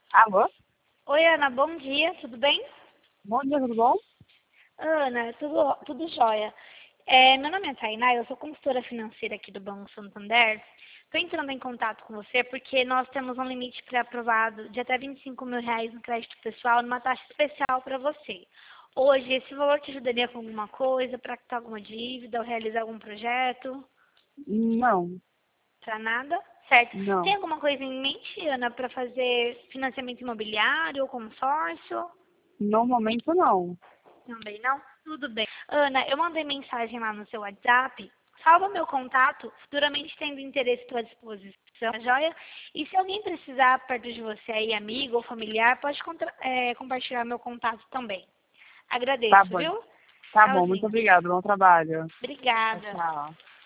Alô? Oi, Ana, bom dia, tudo bem? Bom dia, tudo bom? Ana, tudo jóia. Meu nome é Tainá, eu sou consultora financeira aqui do Banco Santander. Estou entrando em contato com você porque nós temos um limite pré-aprovado de até R$ 25.000 no crédito pessoal, numa taxa especial para você. Hoje, esse valor te ajudaria com alguma coisa, para quitar alguma dívida ou realizar algum projeto? Não, Para nada? Certo. Tem não. alguma coisa em mente, Ana, para fazer financiamento imobiliário ou consórcio? No momento, não. Também não? Tudo bem. Ana, eu mandei mensagem lá no seu WhatsApp. Salva meu contato, futuramente tendo interesse, estou à disposição, tá joia? E se alguém precisar perto de você aí, amigo ou familiar, pode compartilhar meu contato também. Tá Agradeço, bom. viu? Tá bom, muito Tchauzinho. obrigada. Bom trabalho. Tchau, Obrigada. tchau.